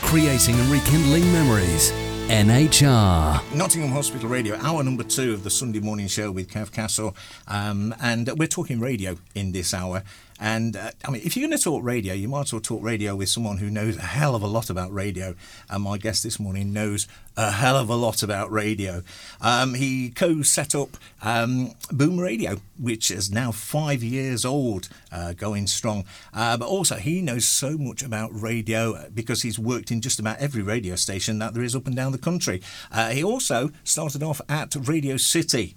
creating and rekindling memories. NHR. Nottingham Hospital Radio, hour number 2 of the Sunday morning show with Kev Castle. And we're talking radio in this hour. And I mean, if you're going to talk radio, you might as well talk radio with someone who knows a hell of a lot about radio. And my guest this morning knows a hell of a lot about radio. He co-set up Boom Radio, which is now 5 years old, going strong. But also, he knows so much about radio because he's worked in just about every radio station that there is up and down the country. He also started off at Radio City.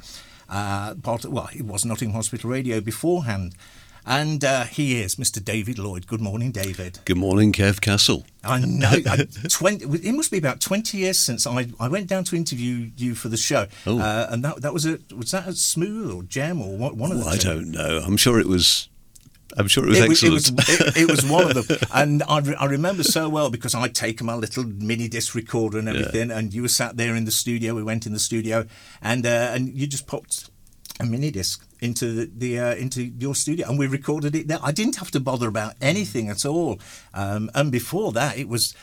It was Nottingham Hospital Radio beforehand. And he is Mr. David Lloyd. Good morning, David. Good morning, Kev Castle. I know. It must be about 20 years since I went down to interview you for the show. Oh. And that was that a Smooth or Gem or one of the two? I don't know. I'm sure it was excellent. It was one of them. And I remember so well because I'd taken my little mini disc recorder and everything, and you were sat there in the studio. We went in the studio, and you just popped a mini disc into into your studio, and we recorded it there. I didn't have to bother about anything at all. And before that, it was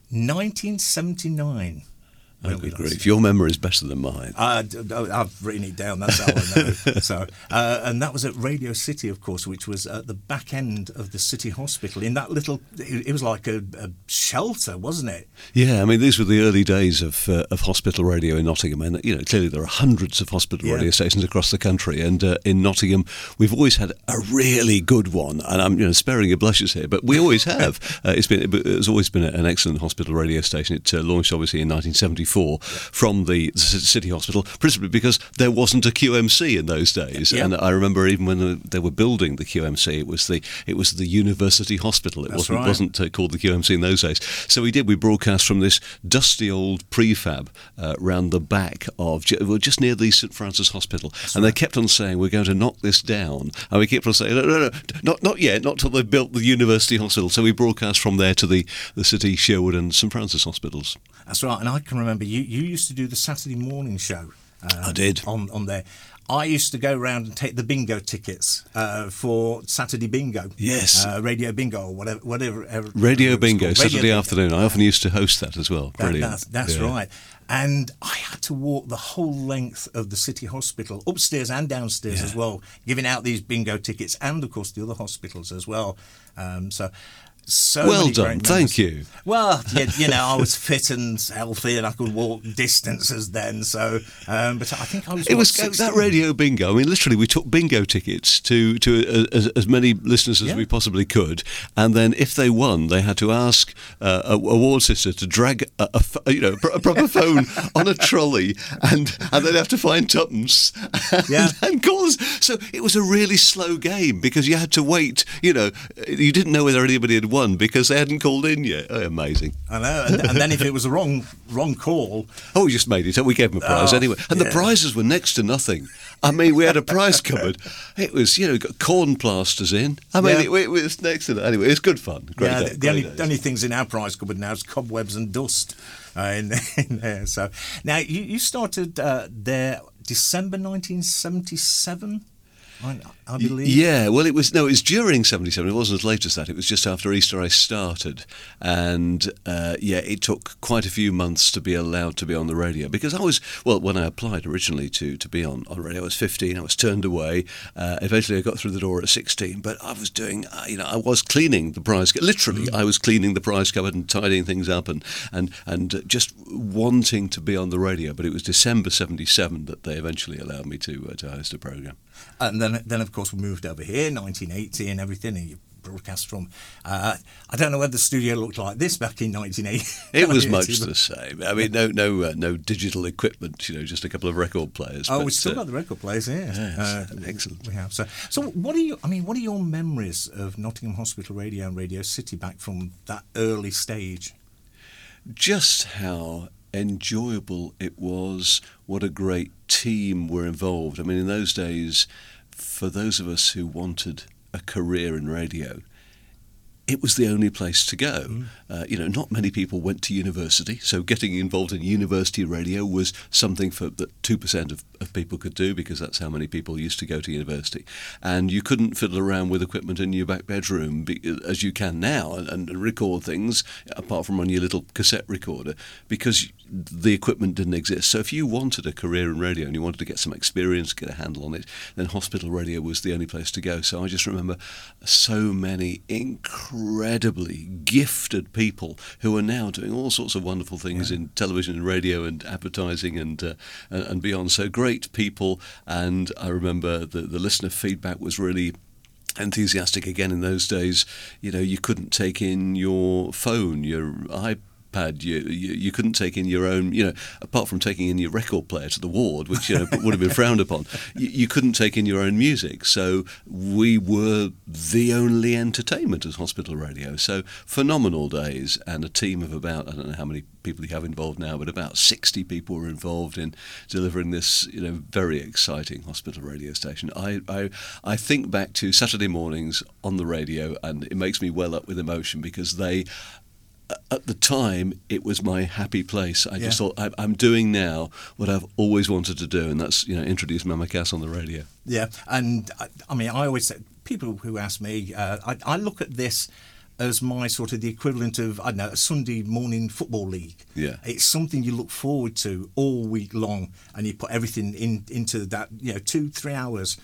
1979. Oh, good grief. Your memory is better than mine. I've written it down, that's how I know. So, and that was at Radio City, of course, which was at the back end of the City Hospital. In that little, it was like a shelter, wasn't it? Yeah, I mean, these were the early days of hospital radio in Nottingham. And, clearly there are hundreds of hospital radio stations across the country. And in Nottingham, we've always had a really good one. And I'm sparing your blushes here, but we always have. It's always been an excellent hospital radio station. It launched, obviously, in 1974. From the City Hospital, principally because there wasn't a QMC in those days. Yeah. And I remember even when they were building the QMC, it was the University Hospital. It wasn't called the QMC in those days. So we broadcast from this dusty old prefab round the back of just near the St Francis Hospital. They kept on saying, we're going to knock this down. And we kept on saying, no, not yet, not till they've built the University Hospital. So we broadcast from there to the City, Sherwood and St Francis hospitals. That's right, and I can remember you used to do the Saturday morning show. I did. On there. I used to go around and take the bingo tickets for Saturday Bingo. Yes. Radio Bingo or whatever. Radio Bingo, Saturday afternoon. I often used to host that as well. Brilliant. That's right. And I had to walk the whole length of the City Hospital, upstairs and downstairs as well, giving out these bingo tickets and, of course, the other hospitals as well. So well done, thank you. Well, I was fit and healthy, and I could walk distances then. So, but I think I was. It was 16. That Radio Bingo. I mean, literally, we took bingo tickets to as many listeners as we possibly could, and then if they won, they had to ask a ward sister to drag a proper phone on a trolley, and they'd have to find tuppence and call us. So it was a really slow game because you had to wait. You didn't know whether anybody had won because they hadn't called in yet. Oh, amazing. I know. And then if it was a wrong call... Oh, we just made it up. We gave them a prize anyway. And the prizes were next to nothing. I mean, we had a prize cupboard. It was, got corn plasters in. I mean, it was next to that. Anyway, it's good fun. Great day. The only things in our prize cupboard now is cobwebs and dust in there. So now, you started there December 1977? I believe. Yeah, well, it was during 77. It wasn't as late as that. It was just after Easter I started, and it took quite a few months to be allowed to be on the radio because when I applied originally to be on radio, I was 15. I was turned away. Eventually, I got through the door at 16. But I was doing, I was cleaning the prize. Literally, I was cleaning the prize cupboard and tidying things up and just wanting to be on the radio. But it was December 77 that they eventually allowed me to host a program. And then of course we moved over here, 1980 and everything, and you broadcast from. I don't know whether the studio looked like this back in 1980. It was much the same. I mean, no digital equipment. Just a couple of record players. Oh, we still got the record players here. Yes, excellent. We have. So what are your memories of Nottingham Hospital Radio and Radio City back from that early stage? Just how enjoyable it was, what a great team were involved. I mean, in those days, for those of us who wanted a career in radio, it was the only place to go. Not many people went to university, so getting involved in university radio was something that 2% of people could do, because that's how many people used to go to university. And you couldn't fiddle around with equipment in your back bedroom as you can now and record things, apart from on your little cassette recorder, because the equipment didn't exist. So if you wanted a career in radio and you wanted to get some experience, get a handle on it, then hospital radio was the only place to go. So I just remember so many incredibly gifted people who are now doing all sorts of wonderful things in television and radio and advertising and beyond. So great people, and I remember the listener feedback was really enthusiastic again in those days. You couldn't take in your phone, your iPad. You couldn't take in your own, apart from taking in your record player to the ward, which would have been frowned upon. You couldn't take in your own music. So we were the only entertainment as hospital radio. So phenomenal days, and a team of about, I don't know how many people you have involved now, but about 60 people were involved in delivering this, very exciting hospital radio station. I think back to Saturday mornings on the radio, and it makes me well up with emotion, because at the time, it was my happy place. I just thought, I'm doing now what I've always wanted to do, and that's, introduce Mama Cass on the radio. Yeah, and I always say, people who ask me, I look at this as my sort of the equivalent of, I don't know, a Sunday morning football league. Yeah. It's something you look forward to all week long, and you put everything into that, 2-3 hours.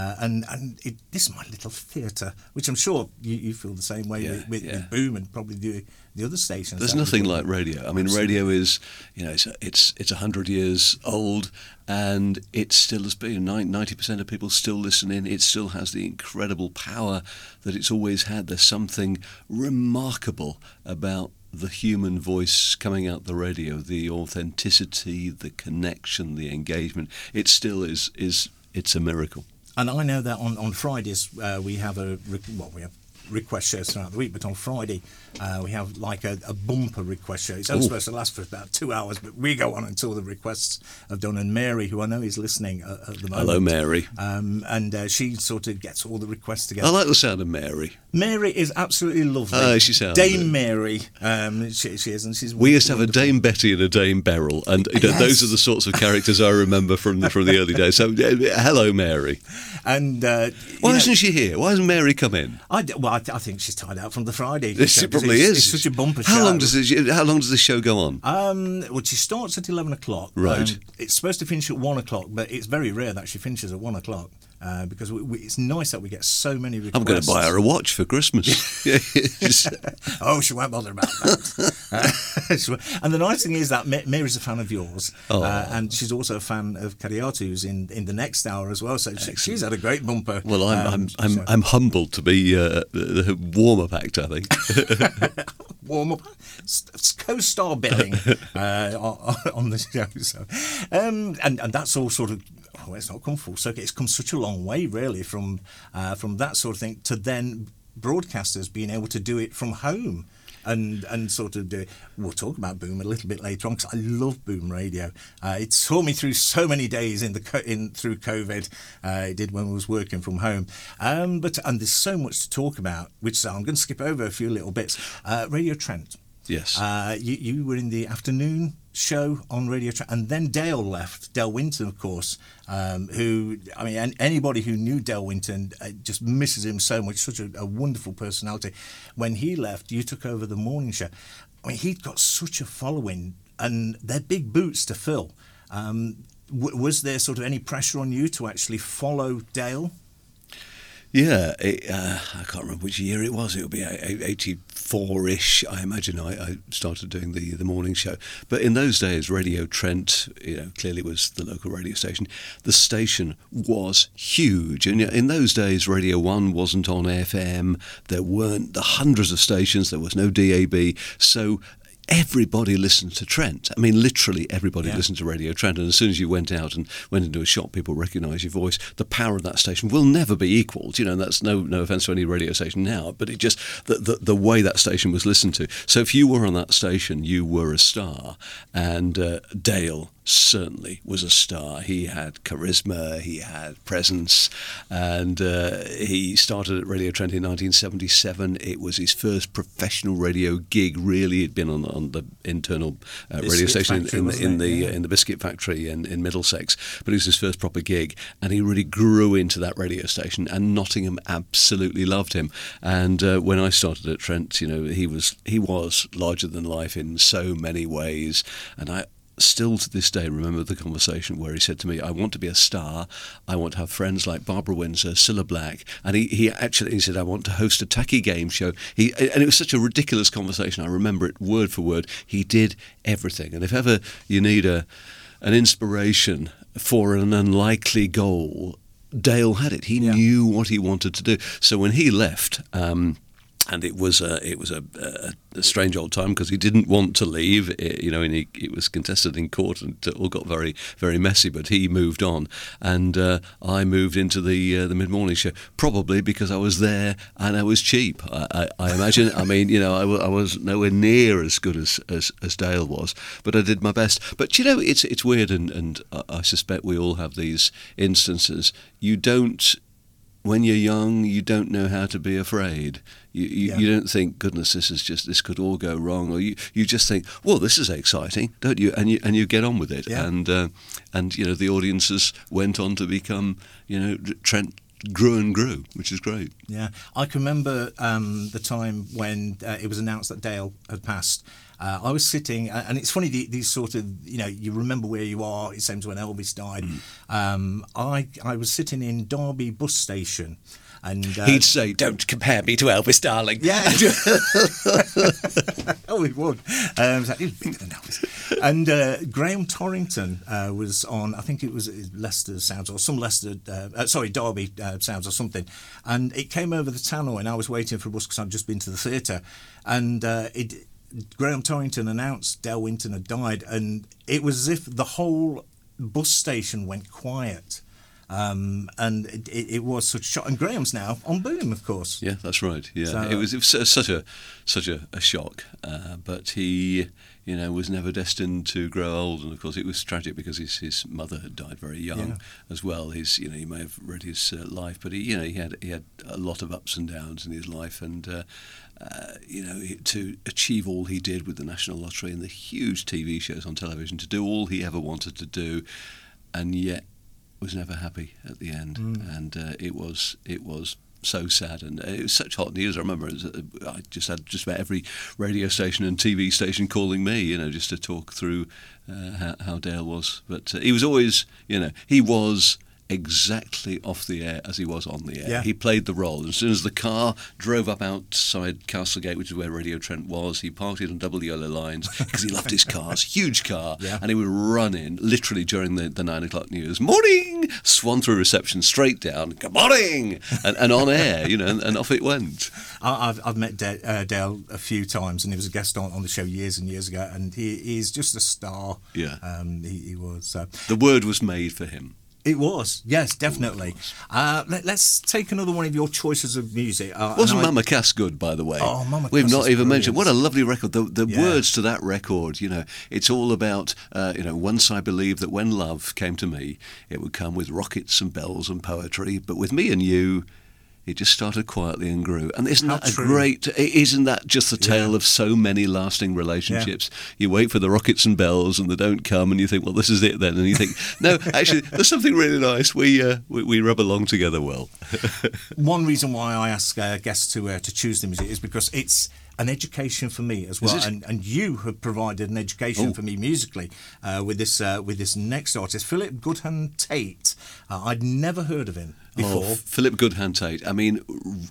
This is my little theatre, which I'm sure you feel the same way with Boom and probably the other stations. There's nothing like radio. I mean, radio is, it's 100 years old, and it still has been 90% of people still listen in. It still has the incredible power that it's always had. There's something remarkable about the human voice coming out the radio, the authenticity, the connection, the engagement. It still is. It's a miracle. And I know that on Fridays we have we have request shows throughout the week, but on Friday we have like a bumper request show. It's only supposed to last for about 2 hours, but we go on until the requests are done. And Mary, who I know is listening at the moment. Hello, Mary. And she sort of gets all the requests together. I like the sound of Mary. Mary is absolutely lovely. She sounds Dame Mary. She is, and she's. We used to have a Dame Betty and a Dame Beryl, and those are the sorts of characters I remember from the early days. So, hello, Mary. And why isn't she here? Why hasn't Mary come in? I think she's tied out from the Friday. She probably is. It's such a bumper show. How long does the show go on? Well, she starts at 11 o'clock. Right. It's supposed to finish at 1 o'clock, but it's very rare that she finishes at 1 o'clock. Because it's nice that we get so many requests. I'm going to buy her a watch for Christmas. Oh, she won't bother about that. And the nice thing is that Mary's a fan of yours, and she's also a fan of Kariatu's in the next hour as well. So she's had a great bumper. Well, I'm humbled to be the warm-up act, I think. Warm-up, co-star billing on the show. So, and that's all sort of. Oh, it's not come full circuit. It's come such a long way, really, from that sort of thing to then broadcasters being able to do it from home and sort of do it. We'll talk about Boom a little bit later on, because I love Boom Radio. It saw me through so many days through COVID. It did when I was working from home. And there's so much to talk about, which I'm going to skip over a few little bits. Radio Trent. Yes. You were in the afternoon show on Radio Trent, and then Dale left. Dale Winton, of course, who, anybody who knew Dale Winton just misses him so much, such a wonderful personality. When he left, you took over the morning show. He'd got such a following, and they're big boots to fill. Was there sort of any pressure on you to actually follow Dale? Yeah, I can't remember which year it was. It would be 84-ish, I imagine. I started doing the morning show. But in those days, Radio Trent, clearly was the local radio station. The station was huge. And in those days, Radio 1 wasn't on FM. There weren't the hundreds of stations. There was no DAB. So everybody listened to Trent. Literally everybody listened to Radio Trent. And as soon as you went out and went into a shop, people recognised your voice. The power of that station will never be equalled. And that's no offence to any radio station now, but it just the way that station was listened to. So if you were on that station, you were a star. And Dale certainly was a star. He had charisma, he had presence, and he started at Radio Trent in 1977. It was his first professional radio gig. Really, he'd been on the internal radio station in the Biscuit Factory in Middlesex, but it was his first proper gig, and he really grew into that radio station. And Nottingham absolutely loved him. And when I started at Trent, you know, he was larger than life in so many ways, and I still to this day remember the conversation where he said to me, I want to be a star, I want to have friends like Barbara Windsor, Cilla Black, and he said, I want to host a tacky game show. And it was such a ridiculous conversation. I remember it word for word. He did everything. And if ever you need an inspiration for an unlikely goal, Dale had it. He knew what he wanted to do. So when he left, and it was a strange old time because he didn't want to leave, you know, and it was contested in court and it all got very, very messy. But he moved on, and I moved into the mid-morning show, probably because I was there and I was cheap. I imagine. I mean, you know, I was nowhere near as good as Dale was, but I did my best. But you know, it's weird, and I suspect we all have these instances. When you're young, you don't know how to be afraid. You don't think, goodness, this could all go wrong, or you just think, well, this is exciting, don't you? And you get on with it. Yeah. And you know, the audiences went on to become, you know, Trent grew and grew, which is great. Yeah, I can remember the time when it was announced that Dale had passed. I was sitting, and it's funny, these sort of, you know, you remember where you are. It seems when Elvis died. I was sitting in Derby bus station. And he'd say, "Don't compare me to Elvis, darling." Yeah. Oh, he would. He was bigger than Elvis. And Graham Torrington was on, I think it was Leicester Sounds or some Derby Sounds or something. And it came over the tunnel, and I was waiting for a bus because I'd just been to the theatre. And Graham Torrington announced Dale Winton had died, and it was as if the whole bus station went quiet. And it was such a shock. And Graham's now on Boom, of course. Yeah, that's right. Yeah, so, it was such a shock. But he, you know, was never destined to grow old. And of course, it was tragic because his mother had died very young as well. You know, you may have read his life, but he had a lot of ups and downs in his life, and you know, to achieve all he did with the National Lottery and the huge TV shows on television, to do all he ever wanted to do, and yet was never happy at the end. And it was so sad, and it was such hot news. I remember I just had just about every radio station and TV station calling me, you know, just to talk through how Dale was. But he was always, you know, he was exactly off the air as he was on the air. Yeah. He played the role. As soon as the car drove up outside Castlegate, which is where Radio Trent was, he parked it on double yellow lines because he loved his cars. Huge car. Yeah. And he would run in, literally during the 9 o'clock news, morning, swan through reception, straight down, good morning, and on air, you know, and off it went. I've met Dale a few times, and he was a guest on the show years and years ago, and he's just a star. Yeah. He was. The word was made for him. It was, yes, definitely. Let's take another one of your choices of music. Wasn't Mama Cass good, by the way? Oh, Mama Cass. We've not even mentioned. What a lovely record. The words to that record, you know, it's all about, you know, once I believed that when love came to me, it would come with rockets and bells and poetry, but with me and you, it just started quietly and grew. And isn't that just the tale of so many lasting relationships? Yeah. You wait for the rockets and bells and they don't come, and you think, well, this is it then. And you think, no, actually, there's something really nice. We rub along together well. One reason why I ask guests to choose the music is because it's an education for me as well, and you have provided an education for me musically with this next artist, Philip Goodhand Tate. I'd never heard of him before. Philip Goodhand Tate. I mean,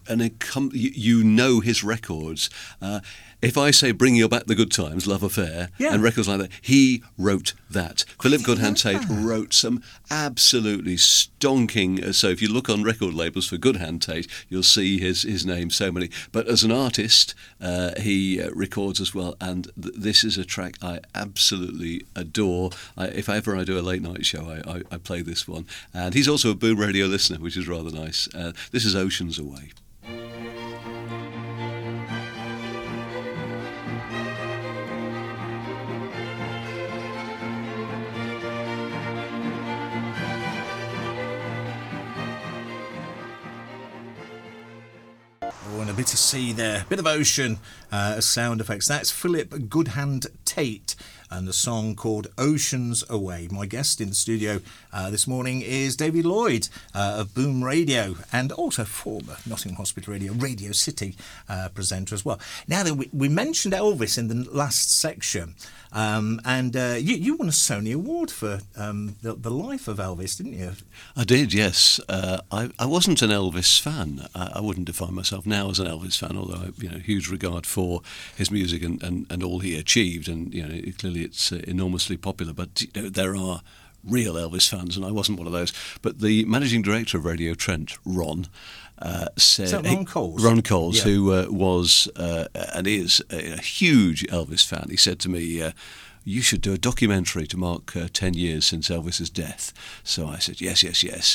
you know his records. If I say Bring You Back the Good Times, Love Affair, and records like that, he wrote that. Philip Goodhand Tate wrote some absolutely stonking, so if you look on record labels for Goodhand Tate, you'll see his name, so many. But as an artist, he records as well, and this is a track I absolutely adore. If ever I do a late night show, I play this one. And he's also a Boom Radio listener, which is rather nice. This is Oceans Away. bit of sea there, bit of ocean as sound effects. That's Philip Goodhand Tate and the song called Oceans Away. My guest in the studio this morning is David Lloyd of Boom Radio and also former Nottingham Hospital Radio, Radio City presenter as well. Now, we mentioned Elvis in the last section, and you won a Sony Award for the life of Elvis, didn't you? I did, yes. I wasn't an Elvis fan. I wouldn't define myself now as an Elvis fan, although I have huge regard for his music and all he achieved, and clearly it's enormously popular. But there are real Elvis fans, and I wasn't one of those. But the managing director of Radio Trent, Ron, said... Is that Ron Coles? Ron Coles, yeah. who was and is a huge Elvis fan. He said to me, you should do a documentary to mark 10 years since Elvis's death. So I said, yes,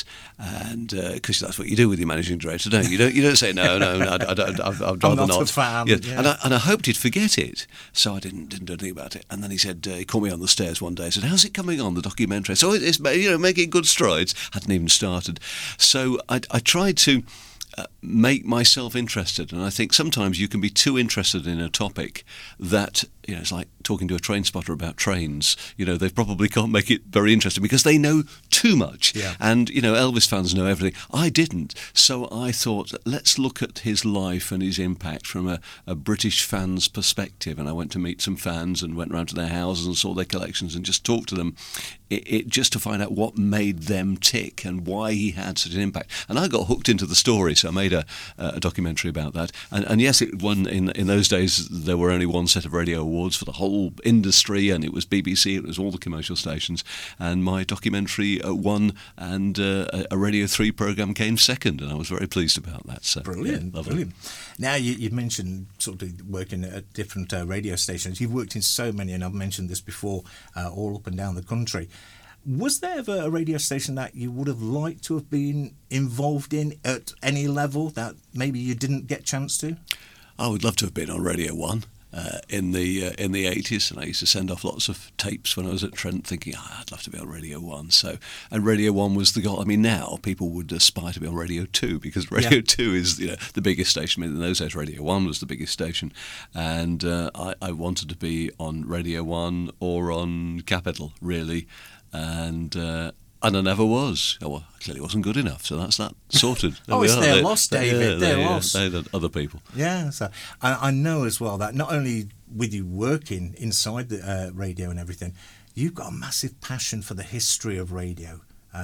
and because that's what you do with your managing director, don't you? You don't say no. I'd rather I'm not not. a fan. Yeah. Yeah. And I hoped he'd forget it, so I didn't do anything about it. And then he said, he called me on the stairs one day. He said, "How's it coming on, the documentary?" So it's making good strides. Hadn't even started. So I tried to make myself interested, and I think sometimes you can be too interested in a topic that it's like talking to a train spotter about trains. They probably can't make it very interesting because they know too much. Yeah. And Elvis fans know everything. I didn't, so I thought, let's look at his life and his impact from a British fan's perspective. And I went to meet some fans and went round to their houses and saw their collections and just talked to them, just to find out what made them tick and why he had such an impact. And I got hooked into the story, so I made a documentary about that. And yes, it won. In those days, there were only one set of radio awards for the whole industry, and it was BBC, it was all the commercial stations, and my documentary won, and a Radio 3 programme came second, and I was very pleased about that. So Brilliant, yeah, brilliant. Now, you mentioned sort of working at different radio stations. You've worked in so many, and I've mentioned this before, all up and down the country. Was there ever a radio station that you would have liked to have been involved in at any level that maybe you didn't get a chance to? I would love to have been on Radio 1. In the 80s, and I used to send off lots of tapes when I was at Trent, thinking I'd love to be on Radio 1. And Radio 1 was the goal. I mean, now people would aspire to be on Radio 2 because Radio 2 is the biggest station. I mean, in those days, Radio 1 was the biggest station, and I wanted to be on Radio 1 or on Capital, really, and I never was. Oh, well, I clearly wasn't good enough, so that's that sorted. It's their loss, David. Their loss. They're the other people. Yeah, so I know as well that not only with you working inside the radio and everything, you've got a massive passion for the history of radio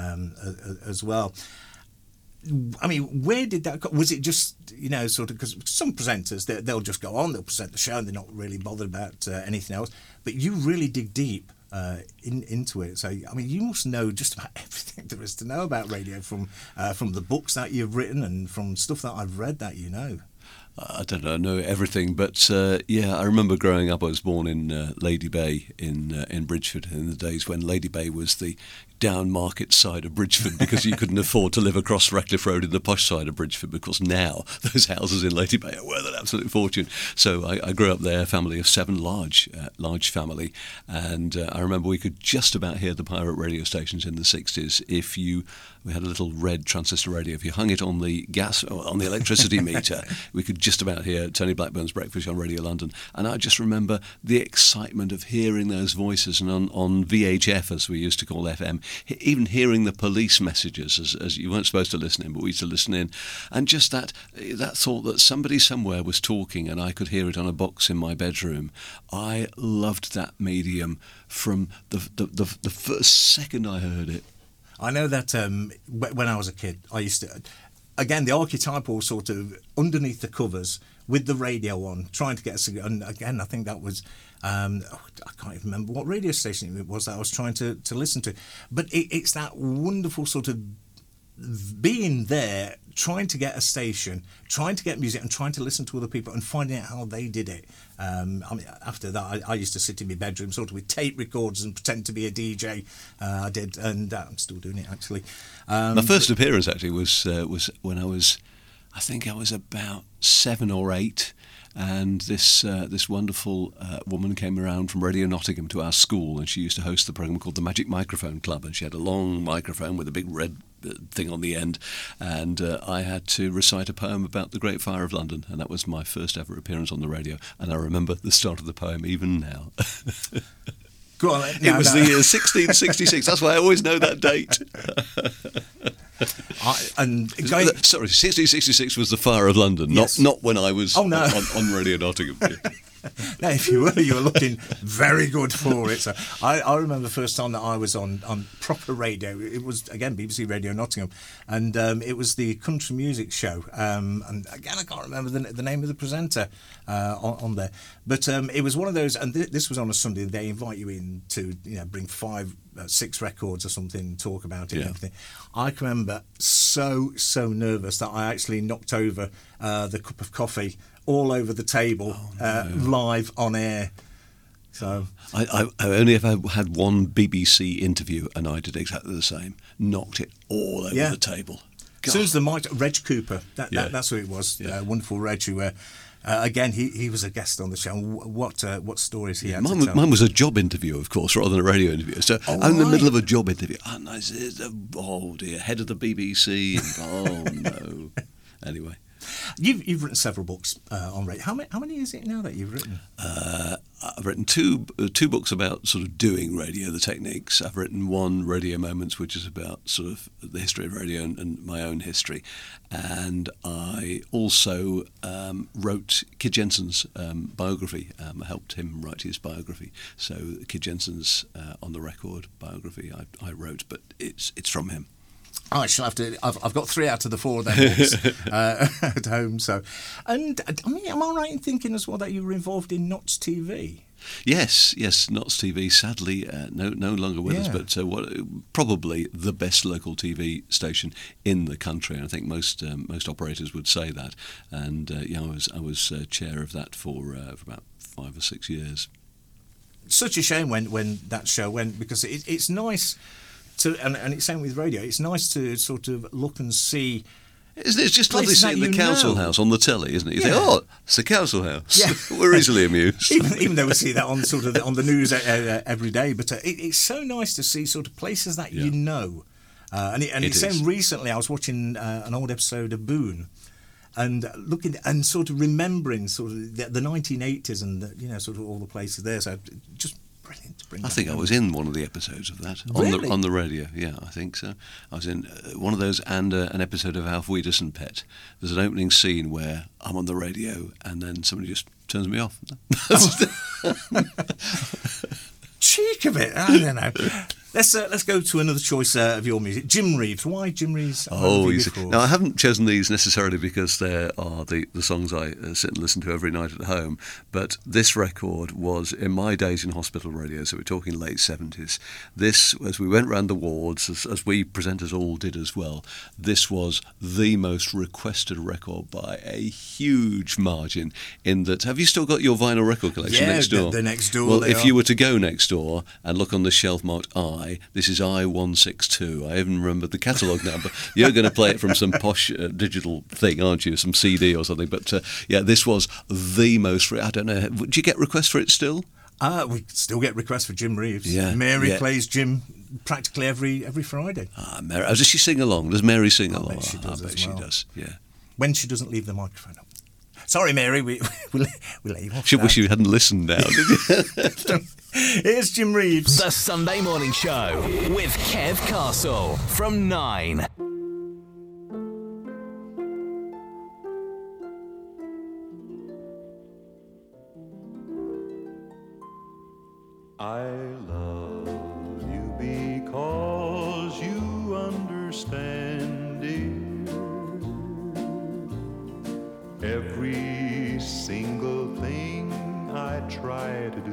as well. I mean, where did that come? Was it just, sort of, because some presenters, they'll just go on, they'll present the show and they're not really bothered about anything else, but you really dig deep into it. So, I mean, you must know just about everything there is to know about radio from the books that you've written and from stuff that I've read that you know. I don't know everything, but I remember growing up. I was born in Lady Bay in Bridgeford in the days when Lady Bay was the down market side of Bridgeford because you couldn't afford to live across Ratcliffe Road in the posh side of Bridgeford, because now those houses in Lady Bay are worth an absolute fortune. So I grew up there, a family of 7, large family, and I remember we could just about hear the pirate radio stations in the 60s we had a little red transistor radio. If you hung it on the gas or on the electricity meter, we could just about hear Tony Blackburn's Breakfast on Radio London. And I just remember the excitement of hearing those voices, and on VHF, as we used to call FM, even hearing the police messages as you weren't supposed to listen in, but we used to listen in, and just that thought that somebody somewhere was talking and I could hear it on a box in my bedroom. I loved that medium from the first second I heard it. I know that when I was a kid, I used to, again, the archetypal sort of underneath the covers with the radio on, trying to get us, and again, I think that was, I can't even remember what radio station it was that I was trying to listen to. But it's that wonderful sort of being there, trying to get a station, trying to get music and trying to listen to other people and finding out how they did it. I mean, after that, I used to sit in my bedroom sort of with tape recorders and pretend to be a DJ. I did, and I'm still doing it, actually. My first appearance, actually, was when I think I was about 7 or 8, and this wonderful woman came around from Radio Nottingham to our school, and she used to host the programme called the Magic Microphone Club, and she had a long microphone with a big red thing on the end, and I had to recite a poem about the Great Fire of London, and that was my first ever appearance on the radio, and I remember the start of the poem even now. Go on, it was the year 1666. That's why I always know that date. Sorry, 1666 was the Fire of London, yes. not when I was on Radio Nottingham. No, if you were looking very good for it. So I remember the first time that I was on proper radio. It was, again, BBC Radio Nottingham, and it was the country music show. And again, I can't remember the name of the presenter on there. But it was one of those, and this was on a Sunday. They invite you in to bring 6 records or something, talk about it and everything. I can remember so nervous that I actually knocked over the cup of coffee all over the table, live on air. So I only ever had one BBC interview, and I did exactly the same. Knocked it all over the table. As soon as the mic, Reg Cooper, that's who it was. Wonderful Reg, who again he was a guest on the show. What stories he had to tell. Mine was a job interview, of course, rather than a radio interview. So I'm in the middle of a job interview, and I said, "Oh dear, head of the BBC." And, oh no. Anyway. You've written several books on radio. How many is it now that you've written? I've written two books about sort of doing radio, the techniques. I've written one, Radio Moments, which is about sort of the history of radio and my own history. And I also wrote Kid Jensen's biography. I helped him write his biography. So Kid Jensen's On the Record biography I wrote, but it's from him. I shall have to. I've got 3 out of the 4 of them books at home. So, and I mean, am I right in thinking as well that you were involved in Notts TV? Yes, Notts TV. Sadly, no longer with us, but probably the best local TV station in the country. And I think most operators would say that. And I was chair of that for about 5 or 6 years. Such a shame when that show went, because it's nice. And it's same with radio. It's nice to sort of look and see. It's just lovely seeing the council house on the telly, isn't it? You think, oh, it's the council house. Yeah. We're easily amused. even though we see that on sort of on the news every day, but it's so nice to see sort of places that you know. And it's saying recently I was watching an old episode of Boone, and looking and sort of remembering sort of the 1980s and sort of all the places there. So just. I think I was in one of the episodes of that on the radio. Yeah, I think so. I was in one of those and an episode of Auf Wiedersehen Pet. There's an opening scene where I'm on the radio and then somebody just turns me off. Cheek of it, I don't know. Let's go to another choice of your music. Jim Reeves. Why Jim Reeves? Now I haven't chosen these necessarily because they are the songs I sit and listen to every night at home. But this record was in my days in hospital radio, so we're talking late 70s. This, as we went round the wards, as we presenters all did as well, this was the most requested record by a huge margin. In that, have you still got your vinyl record collection next door? The next door. Well, if you were to go next door and look on the shelf marked this is I162. I even remember the catalogue now, but you're going to play it from some posh digital thing, aren't you? Some CD or something. But this was the most. I don't know. Do you get requests for it still? We still get requests for Jim Reeves. Yeah, Mary plays Jim practically every Friday. Mary, does she sing along? Does Mary sing along? I bet she does. I bet she does. Yeah. When she doesn't leave the microphone up. Sorry, Mary, we let you off. She wish you hadn't listened now, did you? Here's Jim Reeves. The Sunday Morning Show with Kev Castle from 9. I love you because you understand, dear, every single thing I try to do.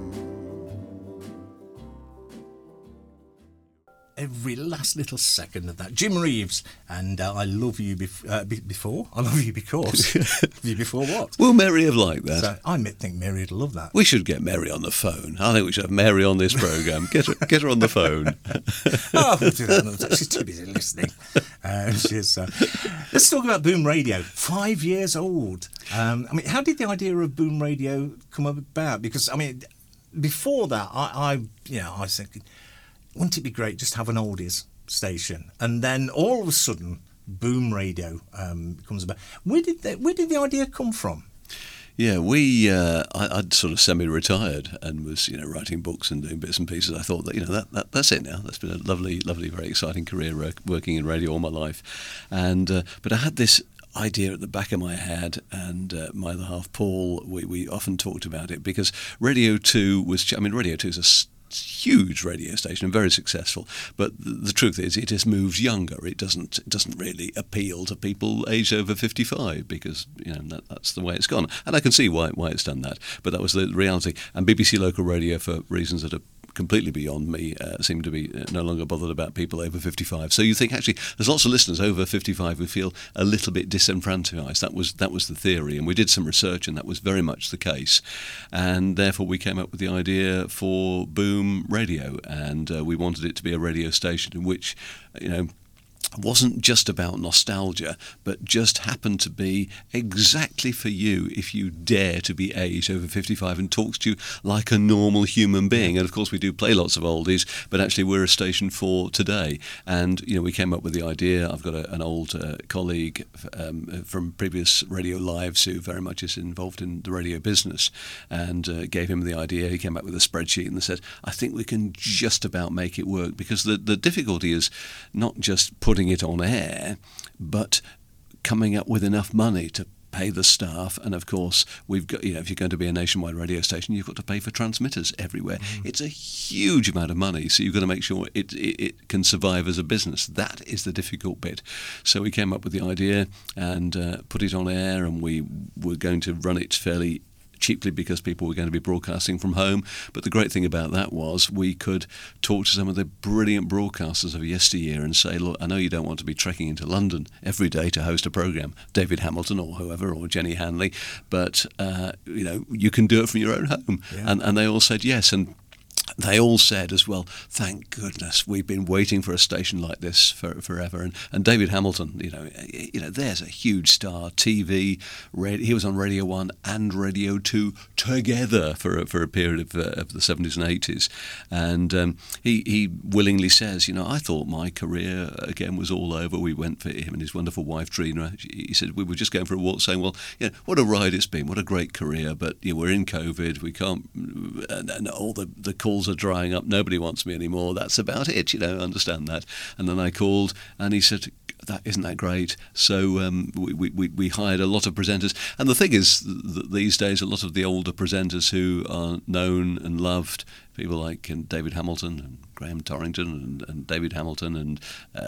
Every last little second of that. Jim Reeves and I love you before. I love you because. You before what? Will Mary have liked that? So I think Mary would love that. We should get Mary on the phone. I think we should have Mary on this programme. Get her on the phone. We'll do that another time. She's too busy listening. Let's talk about Boom Radio. 5 years old. How did the idea of Boom Radio come about? Because before that, I was thinking, wouldn't it be great just to have an oldies station, and then all of a sudden, Boom Radio comes about. Where did the idea come from? Yeah, I'd sort of semi-retired and was, writing books and doing bits and pieces. I thought that, that's it now. That's been a lovely, very exciting career working in radio all my life. And but I had this idea at the back of my head, and my other half, Paul, we often talked about it, because Radio 2 Radio 2 is a huge radio station and very successful, but the truth is it has moved younger. It doesn't really appeal to people aged over 55, because that's the way it's gone, and I can see why it's done that, but that was the reality. And BBC Local Radio, for reasons that are completely beyond me, seem to be no longer bothered about people over 55. So you think actually there's lots of listeners over 55 who feel a little bit disenfranchised. That was the theory, and we did some research, and that was very much the case. And therefore we came up with the idea for Boom Radio, and we wanted it to be a radio station in which wasn't just about nostalgia, but just happened to be exactly for you if you dare to be aged over 55 and talks to you like a normal human being. And of course we do play lots of oldies, but actually we're a station for today. And we came up with the idea. I've got an old colleague from previous Radio Lives who very much is involved in the radio business, and gave him the idea. He came back with a spreadsheet and said, I think we can just about make it work, because the difficulty is not just putting it on air, but coming up with enough money to pay the staff. And of course we've got, if you're going to be a nationwide radio station, you've got to pay for transmitters everywhere. It's a huge amount of money, so you've got to make sure it can survive as a business. That is the difficult bit. So we came up with the idea and put it on air, and we were going to run it fairly cheaply because people were going to be broadcasting from home. But the great thing about that was we could talk to some of the brilliant broadcasters of yesteryear and say, look, I know you don't want to be trekking into London every day to host a programme, David Hamilton or whoever, or Jenny Hanley, but you can do it from your own home. Yeah. And they all said yes. And they all said as well, thank goodness, we've been waiting for a station like this forever. And David Hamilton, there's a huge star, TV, he was on Radio 1 and Radio 2 together for a period of the 70s and 80s. And he willingly says, I thought my career, again, was all over. We went for him and his wonderful wife, Trina. He said, we were just going for a walk saying, well, what a ride it's been, what a great career, but we're in COVID, we can't, and all the calls are drying up, nobody wants me anymore, that's about it, understand that. And then I called and he said, isn't that great? So we hired a lot of presenters, and the thing is that these days a lot of the older presenters who are known and loved, people like David Hamilton and Graham Torrington and David Hamilton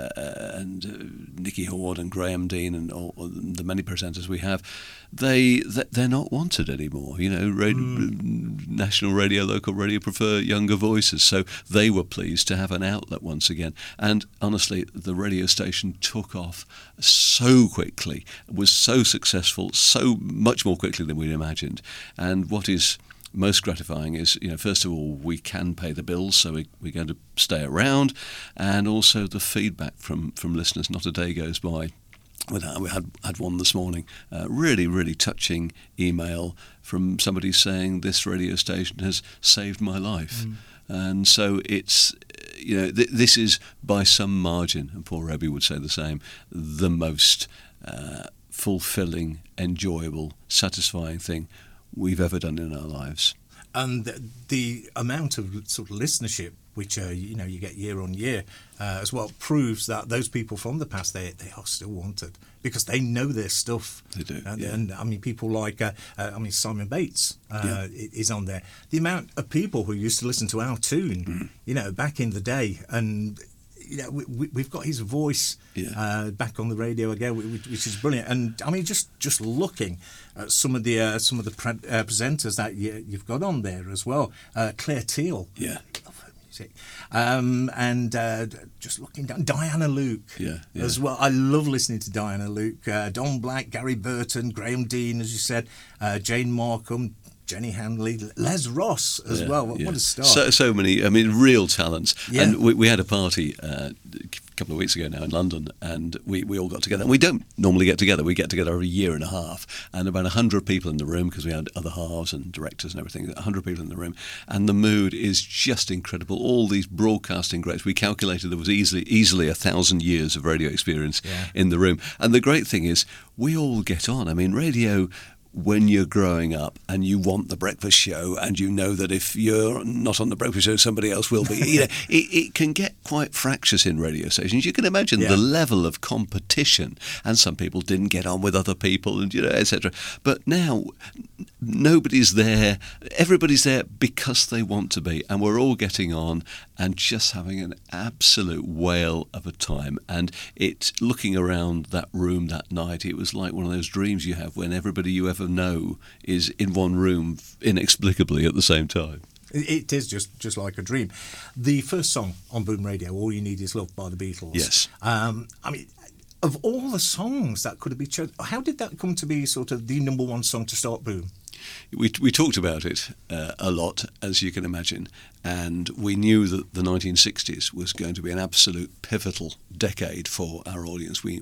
and Nicky Horde and Graham Dean and all the many presenters we have, they're not wanted anymore. National radio, local radio prefer younger voices, so they were pleased to have an outlet once again. And honestly, the radio station took off so quickly, was so successful, so much more quickly than we'd imagined. And what is most gratifying is, first of all, we can pay the bills, so we're going to stay around, and also the feedback from listeners. Not a day goes by without. We had one this morning, really, really touching email from somebody saying this radio station has saved my life. And so it's, this is by some margin, and Paul Roby would say the same, the most fulfilling, enjoyable, satisfying thing we've ever done in our lives. And the amount of sort of listenership which you get year on year as well proves that those people from the past, they are still wanted because they know their stuff. They do. And I mean, people like Simon Bates is on there. The amount of people who used to listen to our tune, back in the day, and we've got his voice back on the radio again, which is brilliant. And I mean, just looking at some of the presenters that you've got on there as well, Claire Teal. Yeah. Love her music. And just looking down, Diana Luke as well. I love listening to Diana Luke. Don Black, Gary Burton, Graham Dean, as you said, Jane Markham, Jenny Hanley, Les Ross as well. What a star. So many, real talents. Yeah. And we had a party couple of weeks ago now in London, and we all got together. And we don't normally get together. We get together every year and a half, and about 100 people in the room, because we had other halves and directors and everything, 100 people in the room, and the mood is just incredible. All these broadcasting greats. We calculated there was easily 1,000 years of radio experience in the room. And the great thing is, we all get on. I mean, radio, when you're growing up and you want the breakfast show, and you know that if you're not on the breakfast show, somebody else will be. It can get quite fractious in radio stations. You can imagine the level of competition, and some people didn't get on with other people, and etc. But now nobody's there. Everybody's there because they want to be, and we're all getting on and just having an absolute whale of a time. And looking around that room that night, it was like one of those dreams you have when everybody you ever know is in one room inexplicably at the same time. It is just like a dream. The first song on Boom Radio, All You Need Is Love by the Beatles. Yes. I mean, of all the songs that could have been chosen, how did that come to be sort of the number one song to start Boom? We talked about it a lot, as you can imagine, and we knew that the 1960s was going to be an absolute pivotal decade for our audience. We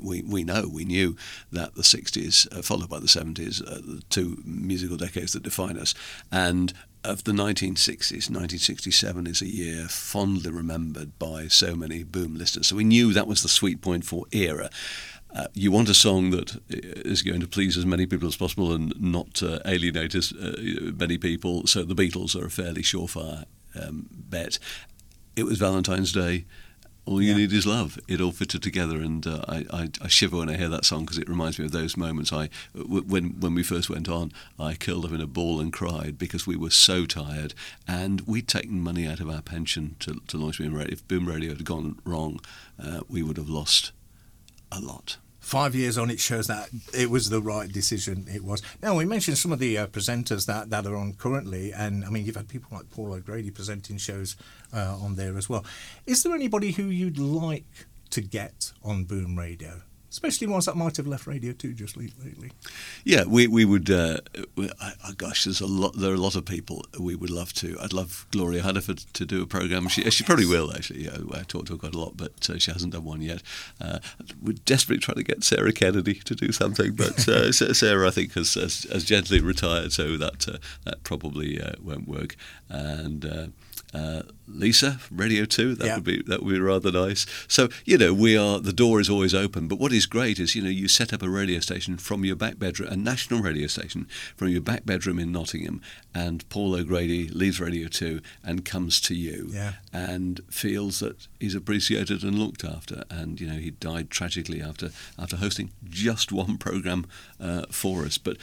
knew that the 60s, followed by the 70s, the two musical decades that define us, and of the 1960s, 1967 is a year fondly remembered by so many Boom listeners. So we knew that was the sweet point for era. You want a song that is going to please as many people as possible and not alienate as many people, so the Beatles are a fairly surefire bet. It was Valentine's Day. All You Need Is Love. It all fitted together, and I shiver when I hear that song, because it reminds me of those moments. When we first went on, I curled up in a ball and cried because we were so tired, and we'd taken money out of our pension to launch Boom Radio. If Boom Radio had gone wrong, we would have lost a lot. 5 years on, it shows that it was the right decision. It was. Now, we mentioned some of the presenters that are on currently, and I mean, you've had people like Paul O'Grady presenting shows on there as well. Is there anybody who you'd like to get on Boom Radio? Especially ones that might have left Radio 2 just lately. Yeah, we would. Gosh, there are a lot of people we would love to. I'd love Gloria Hunniford to do a programme. She probably will, actually. I talk to her quite a lot, but she hasn't done one yet. We're desperately trying to get Sarah Kennedy to do something, but Sarah, I think, has gently retired, so that probably won't work. And Lisa from Radio 2, that would be rather nice. So the door is always open. But what is great is you set up a radio station from your back bedroom, a national radio station from your back bedroom in Nottingham, and Paul O'Grady leaves Radio 2 and comes to you and feels that he's appreciated and looked after. And he died tragically after hosting just one programme for us. But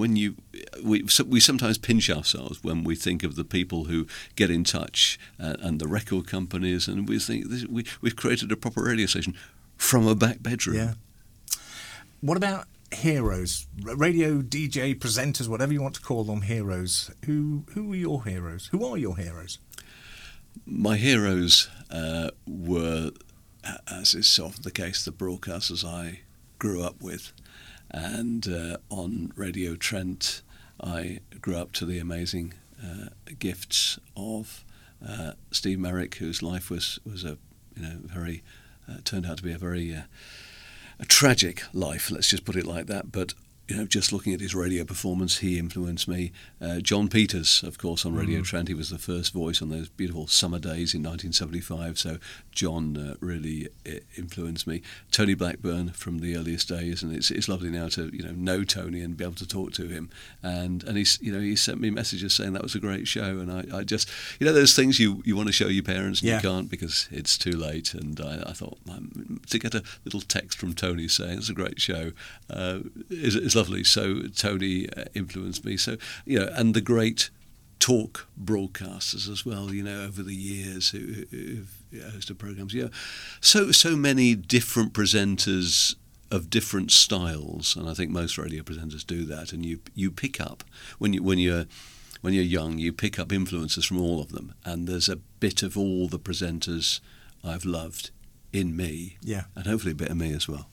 we sometimes pinch ourselves when we think of the people who get in touch and the record companies, and we think we've created a proper radio station from a back bedroom. Yeah. What about heroes, radio DJ presenters, whatever you want to call them, heroes? Who are your heroes? Who are your heroes? My heroes were, as is often the case, the broadcasters I grew up with, and on Radio Trent, I grew up to the amazing gifts of Steve Merrick, whose life was a very turned out to be a very a tragic life. Let's just put it like that. But just looking at his radio performance, he influenced me. John Peters, of course, on Radio Trent, he was the first voice on those beautiful summer days in 1975. So John really influenced me. Tony Blackburn from the earliest days, and it's lovely now to know Tony and be able to talk to him. And he sent me messages saying that was a great show. And I just those things you want to show your parents and you can't because it's too late. And I thought to get a little text from Tony saying it's a great show is lovely. So Tony influenced me. So and the great talk broadcasters as well. Over the years who've hosted programs. So many different presenters of different styles, and I think most radio presenters do that. And you pick up when you're young, you pick up influences from all of them. And there's a bit of all the presenters I've loved in me, and hopefully a bit of me as well.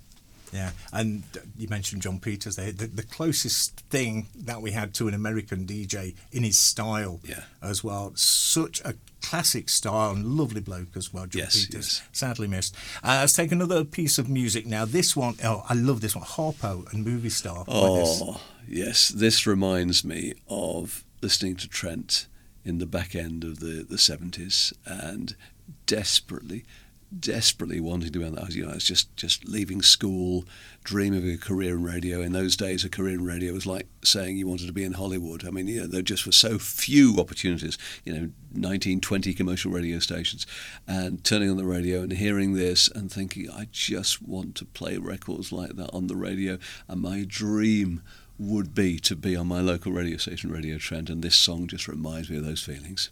Yeah, and you mentioned John Peters there. The closest thing that we had to an American DJ in his style as well. Such a classic style and lovely bloke as well, John Peters. Yes. Sadly missed. Let's take another piece of music now. This one, I love this one, Harpo and Movie Star. Oh, yes. This reminds me of listening to Trent in the back end of the 70s and desperately wanting to be on that. I was just leaving school, dreaming of a career in radio. In those days, a career in radio was like saying you wanted to be in Hollywood. I mean, there just were so few opportunities, 19, 20 commercial radio stations, and turning on the radio and hearing this and thinking, I just want to play records like that on the radio. And my dream would be to be on my local radio station, Radio Trent, and this song just reminds me of those feelings.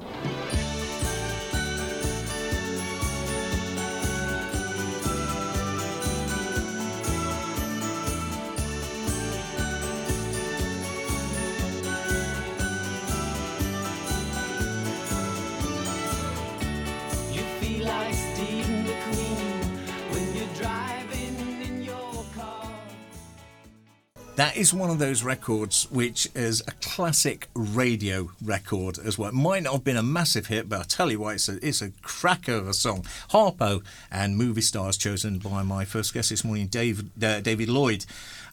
That is one of those records which is a classic radio record as well. It might not have been a massive hit, but I'll tell you what, it's a cracker of a song. Harpo and Movie Stars, chosen by my first guest this morning, David Lloyd.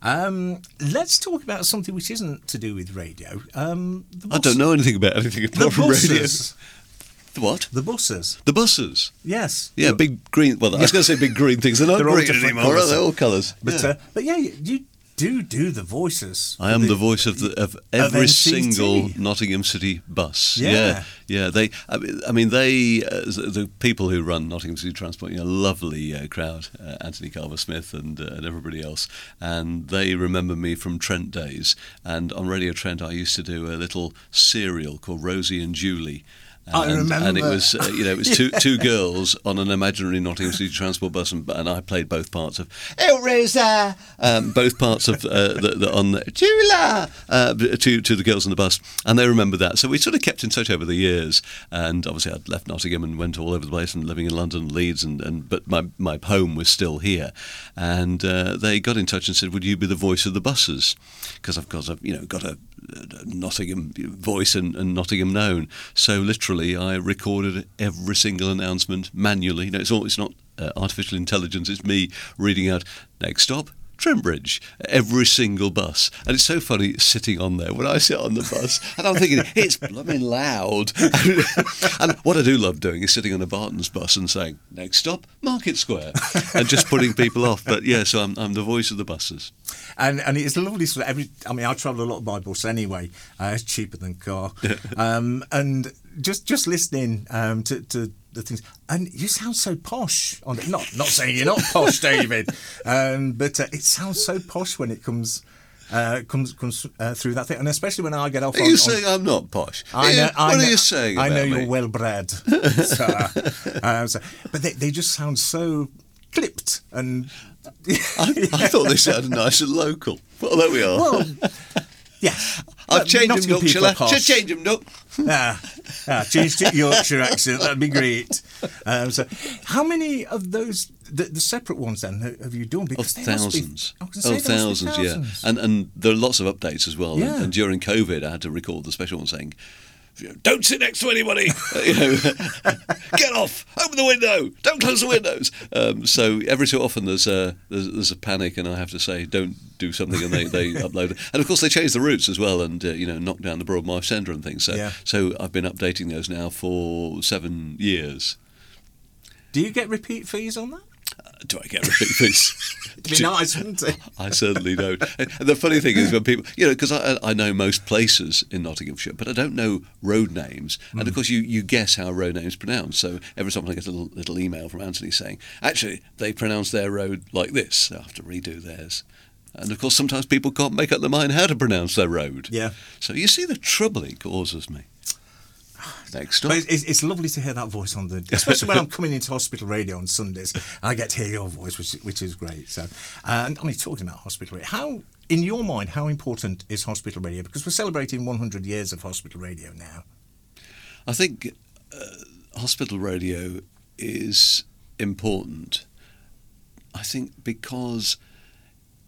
Let's talk about something which isn't to do with radio. I don't know anything about anything apart from radio. The what? The buses. The buses. Yes. Yeah, big green. Well, I was going to say big green things. They're not green anymore. Colours. They're all colours. But yeah, you do the voices. I am the voice of every NCT. single Nottingham City bus. Yeah. They. I mean, the people who run Nottingham City Transport, lovely crowd, Anthony Carver-Smith and everybody else, and they remember me from Trent days. And on Radio Trent, I used to do a little serial called Rosie and Julie. I remember. And it was, it was two girls on an imaginary Nottingham City Transport bus, and I played both parts of El Rosa, both parts of on Chula to the girls on the bus, and they remember that. So we sort of kept in touch over the years, and obviously I'd left Nottingham and went all over the place and living in London, Leeds, but my home was still here, and they got in touch and said, would you be the voice of the buses? Because of course I've got a Nottingham voice and Nottingham known. So literally, I recorded every single announcement manually. It's not artificial intelligence. It's me reading out next stop, Trent Bridge, every single bus. And it's so funny sitting on there when I sit on the bus and I'm thinking, it's blooming loud. And what I do love doing is sitting on a Barton's bus and saying, next stop, Market Square, and just putting people off. But yeah, so I'm the voice of the buses. And it's lovely. I travel a lot by bus anyway. It's cheaper than car. And just listening to the things, and you sound so posh. Not saying you're not posh, David, but it sounds so posh when it comes through that thing, and especially when I get off. Are you saying I'm not posh? What are you saying about I know me? you're well bred, but they just sound so clipped and. I thought they sounded nice and local. Well, there we are. Well, yeah. I've changed them, Nook, shall I? Should change them, Nook. Change to Yorkshire accent, that'd be great. So, how many of those, the separate ones then, have you done? Because thousands. Thousands, yeah. And there are lots of updates as well. Yeah. And during COVID, I had to record the special one saying, don't sit next to anybody. Get off. Open the window. Don't close the windows. So every so often there's a panic, and I have to say don't do something, and they upload it. And of course they change the routes as well, and knock down the Broadmarsh Centre and things. So I've been updating those now for 7 years. Do you get repeat fees on that? Do I get repeat fees? It'd be nice, wouldn't it? I certainly don't. And the funny thing is when people, because I know most places in Nottinghamshire, but I don't know road names. And of course you guess how road names pronounce. So every time I get a little email from Anthony saying, actually, they pronounce their road like this. So I have to redo theirs. And of course sometimes people can't make up their mind how to pronounce their road. Yeah. So you see the trouble it causes me. Next stop. But it's lovely to hear that voice especially when I'm coming into hospital radio on Sundays. I get to hear your voice, which is great. So, and I'm talking about hospital radio. How, in your mind, how important is hospital radio? Because we're celebrating 100 years of hospital radio now. I think hospital radio is important. I think because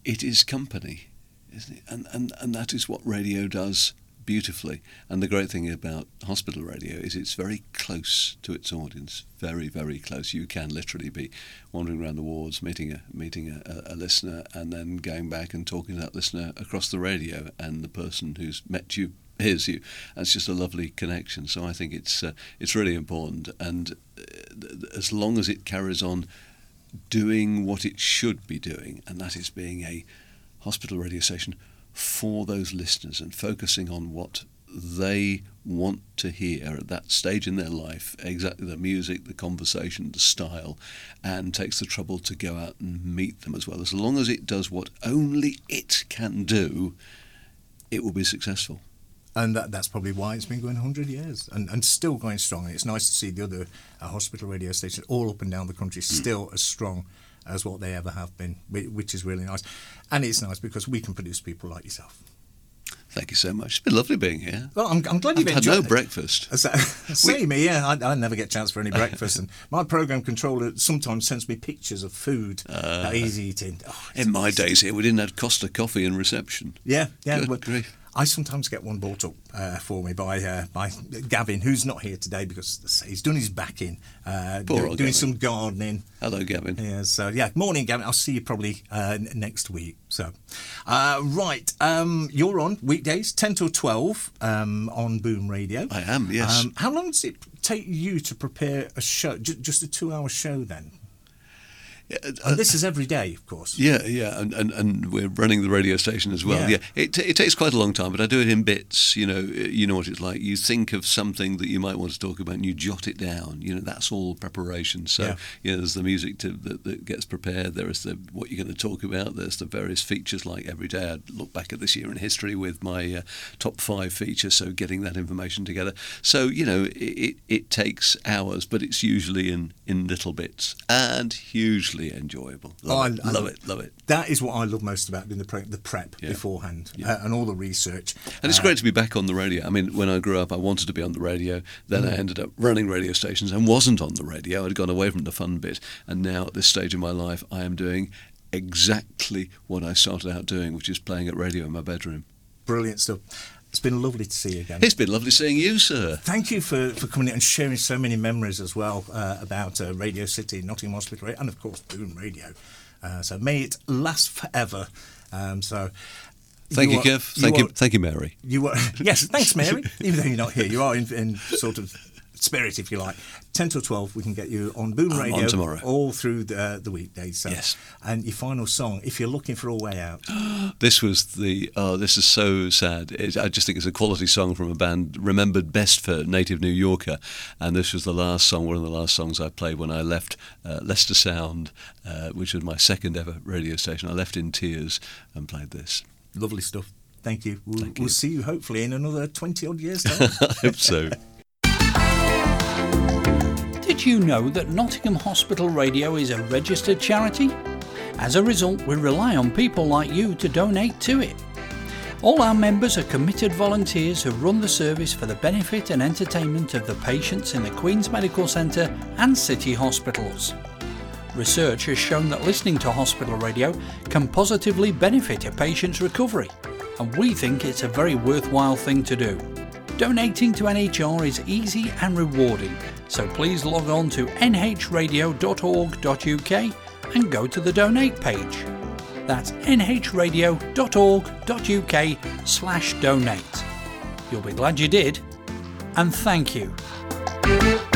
it is company, isn't it? And that is what radio does beautifully. And the great thing about hospital radio is it's very close to its audience, very, very close. You can literally be wandering around the wards, meeting a listener, and then going back and talking to that listener across the radio, and the person who's met you hears you. That's just a lovely connection. So I think it's really important, and as long as it carries on doing what it should be doing, and that is being a hospital radio station for those listeners and focusing on what they want to hear at that stage in their life, exactly the music, the conversation, the style, and takes the trouble to go out and meet them as well. As long as it does what only it can do, it will be successful. And that's probably why it's been going 100 years and still going strong. It's nice to see the other hospital radio stations all up and down the country still as strong as what they ever have been, which is really nice. And it's nice because we can produce people like yourself. Thank you so much. It's been lovely being here. Well, I'm glad you've had enjoyed no breakfast. Same here, yeah. I never get a chance for any breakfast. And my programme controller sometimes sends me pictures of food that he's eating. Oh, in my days here, we didn't have Costa coffee in reception. Yeah. Good grief. I sometimes get one brought up for me by Gavin, who's not here today because he's done his back in, doing some gardening. Hello, Gavin. Yeah, so morning, Gavin. I'll see you probably next week. So, right, you're on weekdays 10 till 12 on Boom Radio. I am, yes. How long does it take you to prepare a show? Just a 2-hour show then? And this is every day, of course. Yeah, and we're running the radio station as well. Yeah, it takes quite a long time, but I do it in bits. You know what it's like. You think of something that you might want to talk about, and you jot it down. That's all preparation. So there's the music that gets prepared. There is what you're going to talk about. There's the various features. Like every day, I look back at this year in history with my top 5 features. So getting that information together. So it takes hours, but it's usually in little bits and hugely enjoyable. Love it. That is what I love most about doing the prep beforehand and all the research. And it's great to be back on the radio. I mean, when I grew up, I wanted to be on the radio. Then I ended up running radio stations and wasn't on the radio. I'd gone away from the fun bit. And now at this stage in my life, I am doing exactly what I started out doing, which is playing at radio in my bedroom. Brilliant stuff. It's been lovely to see you again. It's been lovely seeing you, sir. Thank you for coming in and sharing so many memories as well about Radio City, Nottingham Hospital Radio, and of course Boom Radio. So may it last forever. Thank you, Kev. Thank you, Mary. Yes, thanks, Mary. Even though you're not here, you are in sort of spirit, if you like. 10 till 12, we can get you on Boom Radio on tomorrow, all through the weekdays. So. Yes. And your final song, if you're looking for a way out. This is so sad. I just think it's a quality song from a band remembered best for Native New Yorker, and this was one of the last songs I played when I left Leicester Sound, which was my second ever radio station. I left in tears and played this. Lovely stuff. Thank you. We'll see you hopefully in another 20 odd years time. I hope so. Did you know that Nottingham Hospital Radio is a registered charity? As a result, we rely on people like you to donate to it. All our members are committed volunteers who run the service for the benefit and entertainment of the patients in the Queen's Medical Centre and city hospitals. Research has shown that listening to hospital radio can positively benefit a patient's recovery, and we think it's a very worthwhile thing to do. Donating to NHR is easy and rewarding, so please log on to nhradio.org.uk and go to the donate page. That's nhradio.org.uk/donate. You'll be glad you did, and thank you.